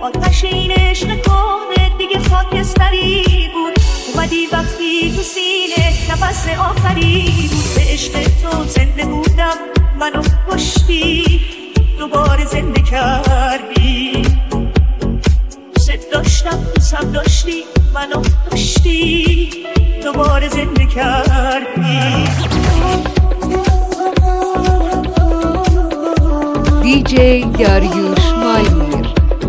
آتش این عشق کنه دیگه خاکستری بود. اومدی وقتی تو سینه نفس آخری بود. به عشق تو زنده بودم منو کشتی دوباره زنده کردی. دوست داشتم دوستم داشتی منو کشتی دوباره زنده کردی. دیجی داریوش مایر.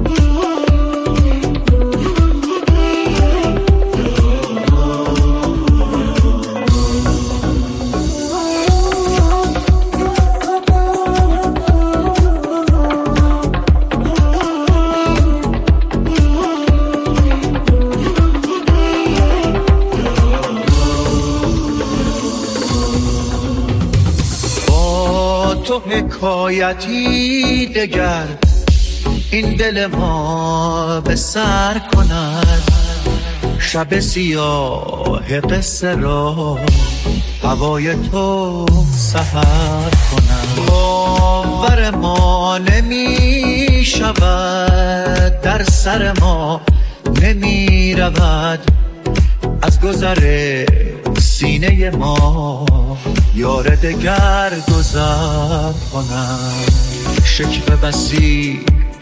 تو حکایتی دگر این دل ما به سر کند. شب سیاه قصه را هوای تو سحر کند. باور ما نمی شود در سر ما نمی رود از گذر سینه ما یار دگر گذر کنم. شکوه بسی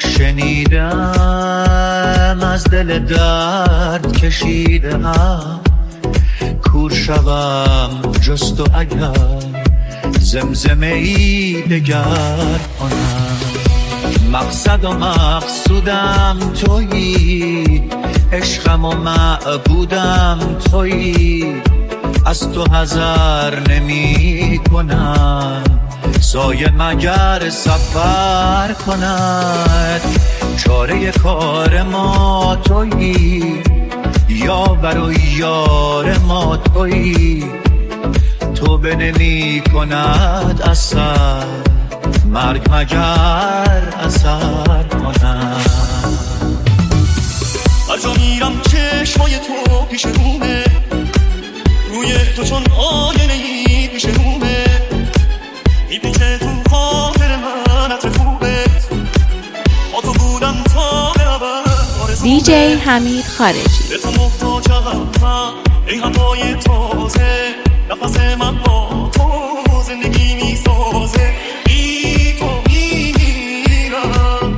شنیدم از دل درد کشیدم. کور شوم جز تو اگر زمزمه ای دگر کنم. مقصد و مقصودم تویی، عشقم و معبودم تویی. از تو حذر نمی کنم سایه مگر سفر کند. چاره کار ما تویی، یاور و یار ما تویی. توبه نمی کند اثر مرگ مگر اثر کند. هر جا میرم چشمای تو پیش رومه، روی تو چون آینه‌ای پیش رومه. میپیچه تو خاطر من عطر خوبت، با تو بودم تا به ابد. دیجی حمید خارجی. به تو محتاجم من ای هوای تازه، نفس من با تو زندگی میسازه. بی تو میمیرم،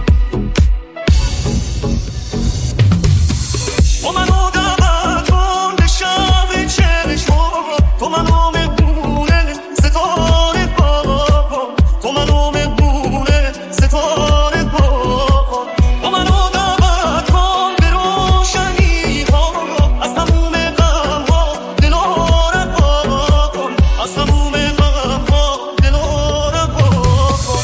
تو منو دعوت کن به شب چشما. تو منو مهمونه ستاره بابا، تو منو مهمونه ستاره بابا. تو منو دعوت کن به روشنی ها از تموم غم ها دلا رها کن، از تموم غم ها دلا رها کن.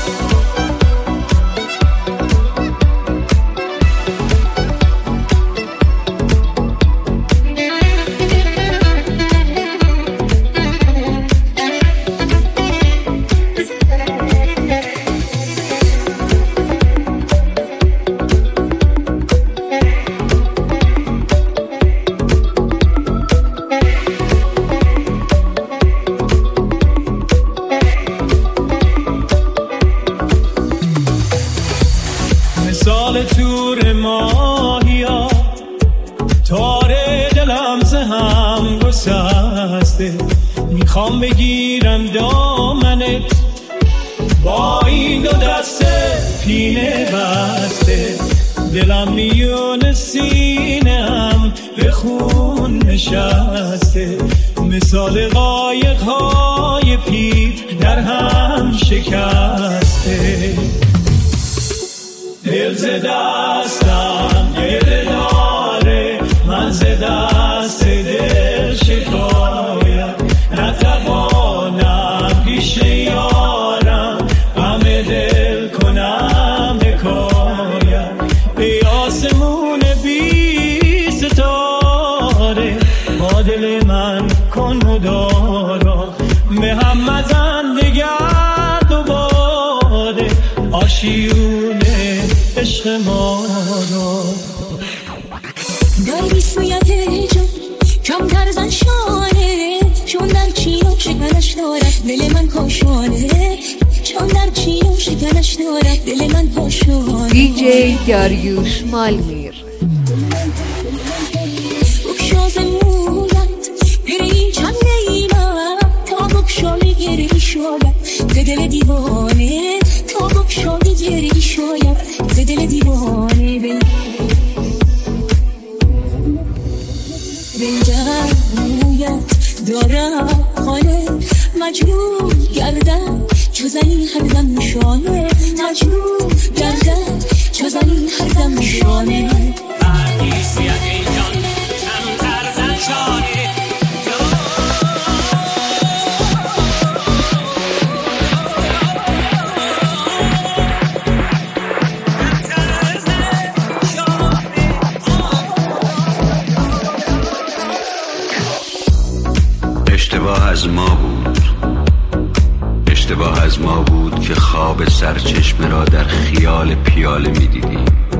مثال تور ماهیا تاره دلم ز هم گسسته. میخوام بگیرم دامنت با این دو دست پینه بسته. دلم میون سینه‌ام به خون نشسته. مثال قایق‌های پیر در هم شکسته. دل ز دستم گله داره، من ز دست دل شکایم. نتوانم پیش یارم غم دل کنم حکایم. ای آسمون بی ستاره با دل من کن مدارا. به هم مزن دگر دوباره آشیونه عشق ما را. داری بیسویت جان کم ترزن شانه، چون در چین و شکنش دارد دل من کاشانه. آن در چین شکنش دارد دل من پاشانه دیجی داریوش مالمیر بکشاز مویت گری چند نیمم تا بکشایی گری شاید ز دل دیوانه تا بکشایی گری شاید ز دل دیوانه بنگر مویت دارم خانه مجبور گردم چو زنی هر دم نشانه مجبور گردم چو زنی هر دم نشانه حیثیت این جان کمتر زن شانه اشتباه از ما بود که خواب سرچشمه را در خیال پیاله می دیدیم.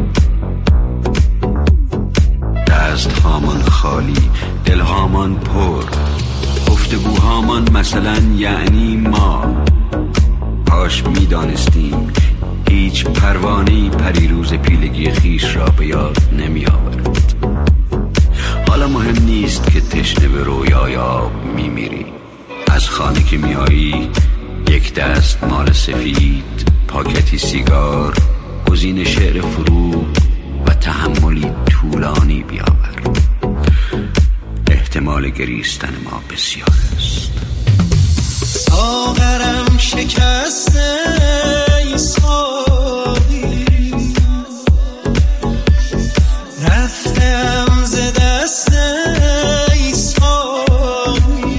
دست هامان خالی، دل هامان پر، گفتگوهامان مثلا یعنی ما. کاش می دانستیم هیچ پروانه‌ای پریروز پیلگی خیش را به یاد نمی آورد. حالا مهم نیست که تشنه به رویای آب می میری. از خانه که می آیی یک دست مال سفید، پاکتی سیگار، گزین شعر فروغ و تحملی طولانی بیاور. احتمال گریستن ما بسیار است. ساغرم شکسته ای ساقی، رفتم ز دست ای ساقی،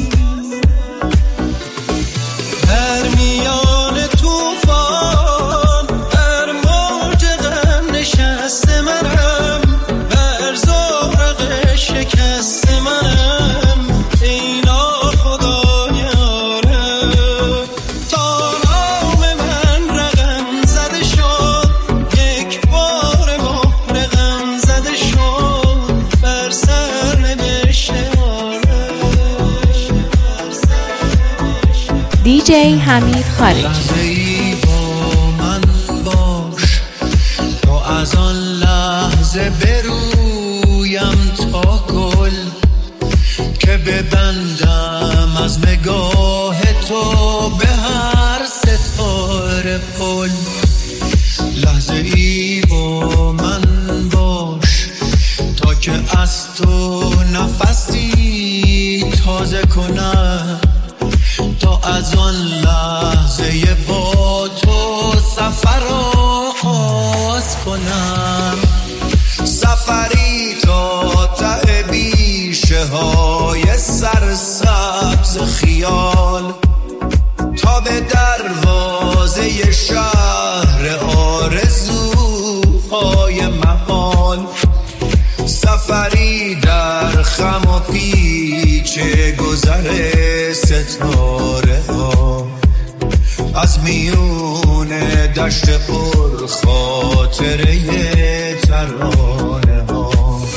در میان توفان بر موج غم نشسته منم، بر زورق شکسته منم، ای ناخدایانه تا نام من رقم زده شد، یک بار مهر غم زده شد بر سر نوشته دیجی حمید خارجی. لحظه‌ای با من باش تا از آن لحظه برویم تا گل که ببندم از نگاه تو به هر ستاره پل. لحظه‌ای با من باش تا که از تو نفسی تازه کنم، تا از آن لحظه با تو سفر آغاز کنم، سفری تا ته بیشه های سرسبز خیال، تا به دروازه شهر آرزوهای محال، سفری در خم و پیچ گذر ستاره ها، از میون دشت پر خاطره ترانه ها.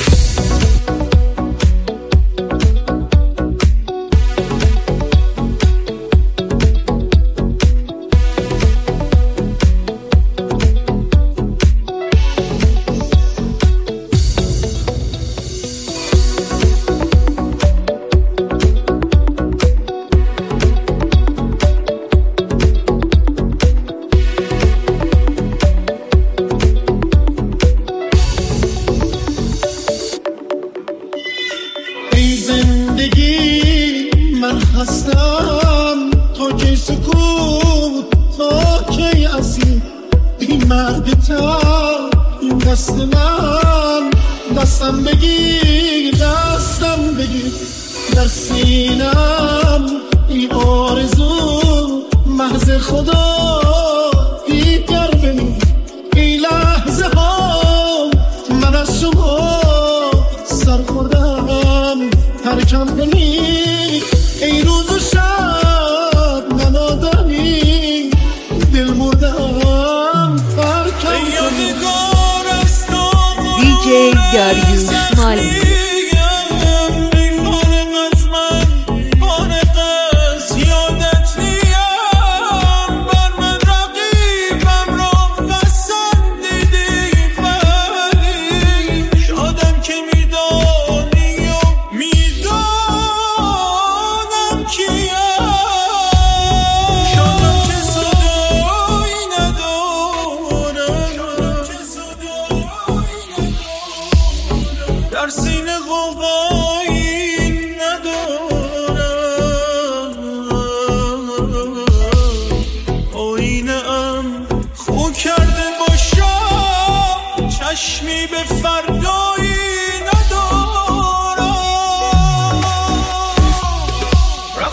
ای زندگی من هستم تو کی سکوت، تو کی اسیر، این مرد تر این دست من، دستم بگیر دستم بگیر، در سینم این آرزو محض خدا دیگر ببین. این لحظه ها من از شما سر خوردم ترکم کنی، ای روز و شب من آدمی دل بردم ترکم کنی. دیجی داریوش مالمیر. بر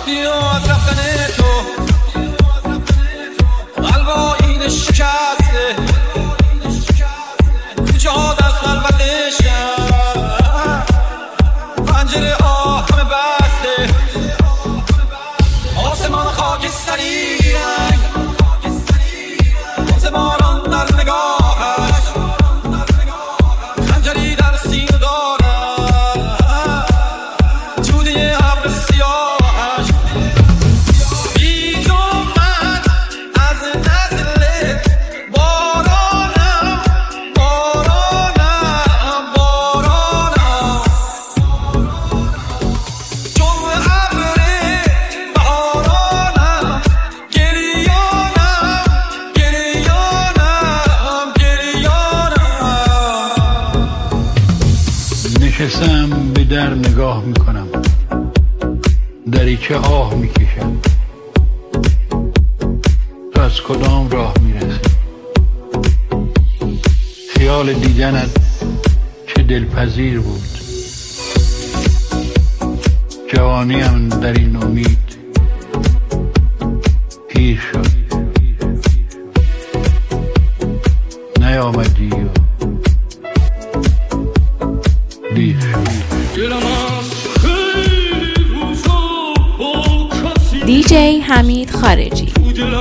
رفتی و از رفتن تو قلبا این شکسته جا در خلوت شب پنجره همه بسته آسمان خاکستری رنگ باز باران در نگاهش خنجری در سینه دارد جوده ابر سیاهش بی تو من از نسل بارانم جوه ابر بهارانم گریانم نشستم به در نگاه میکنم، دریچه آه میکشم. تو از کدام راه میرسی؟ خیال دیدنت چه دلپذیر بود. جوانیم در این امید پیر شد، نیامدی و دیر شد. دیجی حمید خارجی.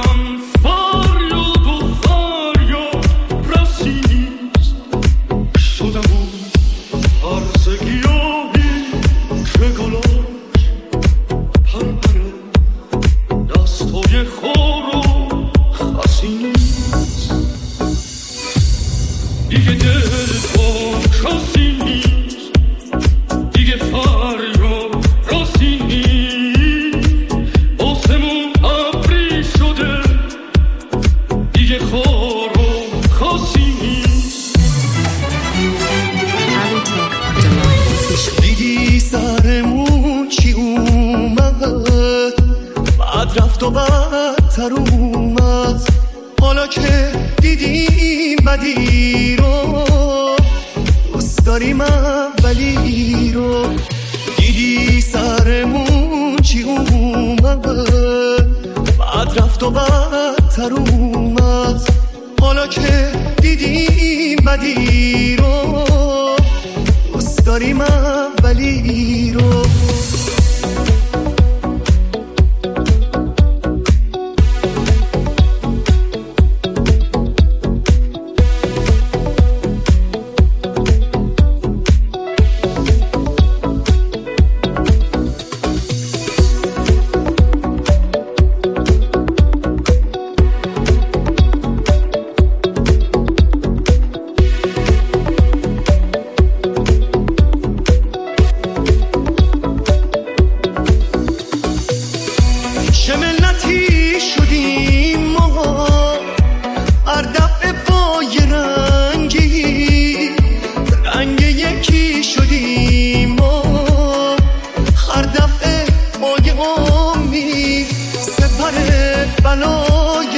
دیدی سرمون چی اومد، بعد رفت و بدتر اومد. حالا که دیدیم بدی رو، دوست داریم اولی رو. دیدی سرمون چی اومد، بعد رفت و بدتر اومد. حالا که دیدیم بدی رو، دوست داریم اولی رو. چه ملتی شدیم ما، هر دفعه با یه رنگی، رنگ یکی شدیم ما. هر دفعه با یه امید، سپر بلای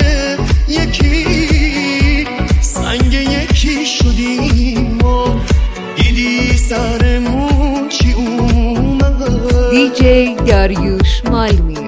یکی، سنگ یکی شدیم ما. دیدی سرمون چی اومد. دیجی داریوش مالمیر.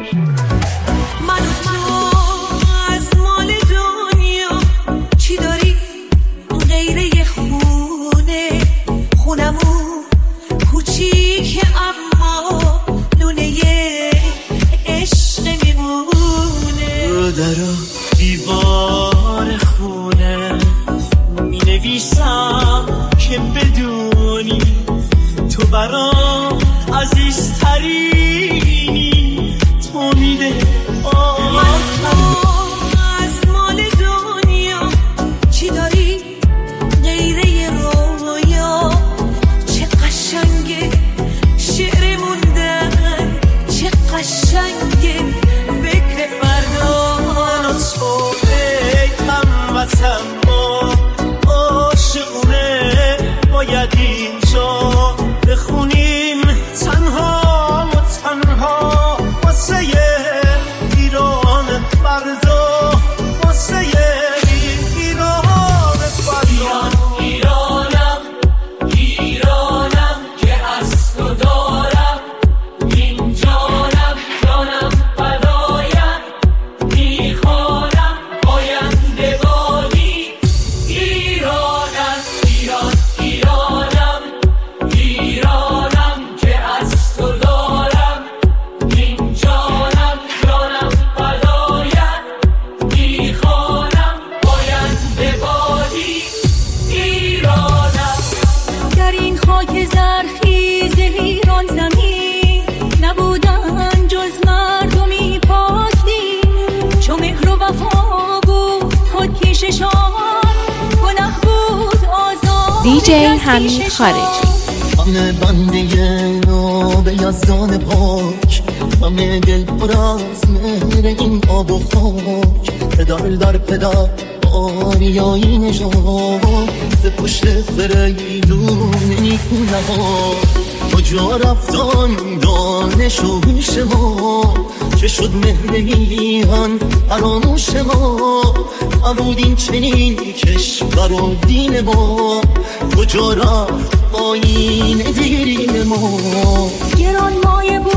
درو دیوار خونه می نویسم که بدونی تو برام عزیزترینی. تو میده من تو از مال دنیا چی داری غیره ی رویا. چه قشنگه شعر موندن، چه قشنگه فکر فردا. حمید خارجی. همه بنده ناب یزدان پاک، همه دل پر از مهر این آب و خاک. پدر در پدر آریایی نژاد، ز پشت فریدون نیکونه ها. کجا رفتان دانش و هوش ما، چه شد مهر میهن فراموش ما. عبود این چنین کشور و دین ما، کجا رفت آیین دیرین ما. گران مایه بود